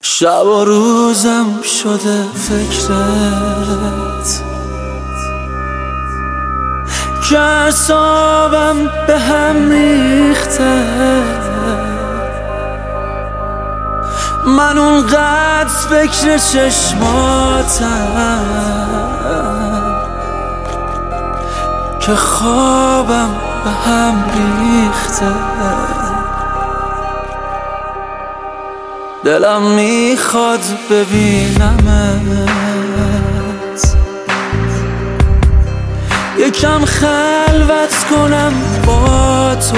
شب و روزم شده فکرت که اعصابم به هم ریخته. من اونقدر فکر چشماتم که خوابم به هم ریخته. دلم میخواد ببینمت، یکم خلوت کنم با تو،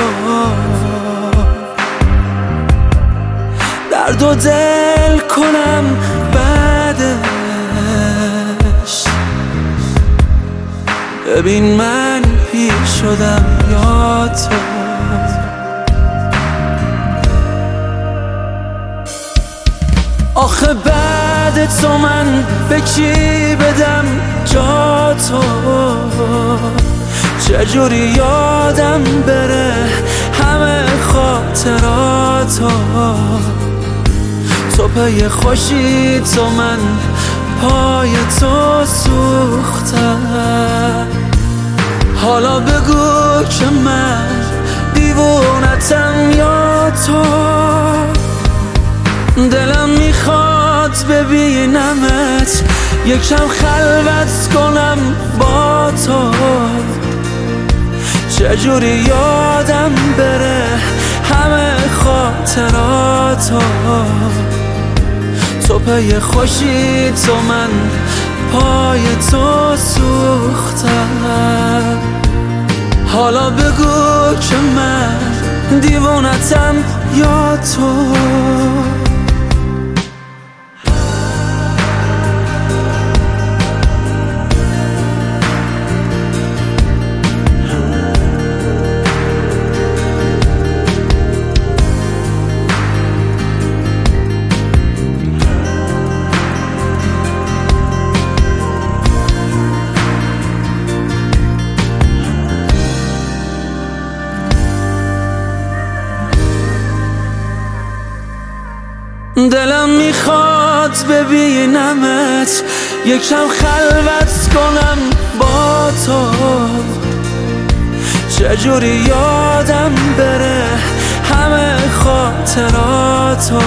درد و دل کنم بعدش. ببین من پیر شدم یا تو. آخه بعد تو من به کی بدم جا تو؟ چجوری یادم بره همه خاطراتو؟ تو پی خوشی تو، من پای تو سوختم. حالا بگو که من دیوونتم یا تو؟ دلم میخواد ببینمت، یکم خلوت کنم با تو. چجوری یادم بره همه خاطراتو؟ تو پی خوشی تو، من پای تو سوختم. حالا بگو که من دیوونتم یا تو؟ دلم میخواد ببینمت، یکم خلوت کنم با تو. چجوری یادم بره همه خاطراتو؟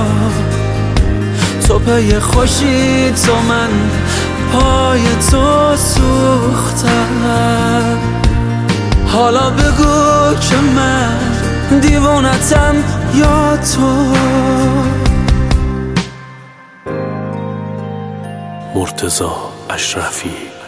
تو پی خوشی تو، من پای تو سوختم. حالا بگو که من دیوونتم یا تو؟ مرتضی اشرفی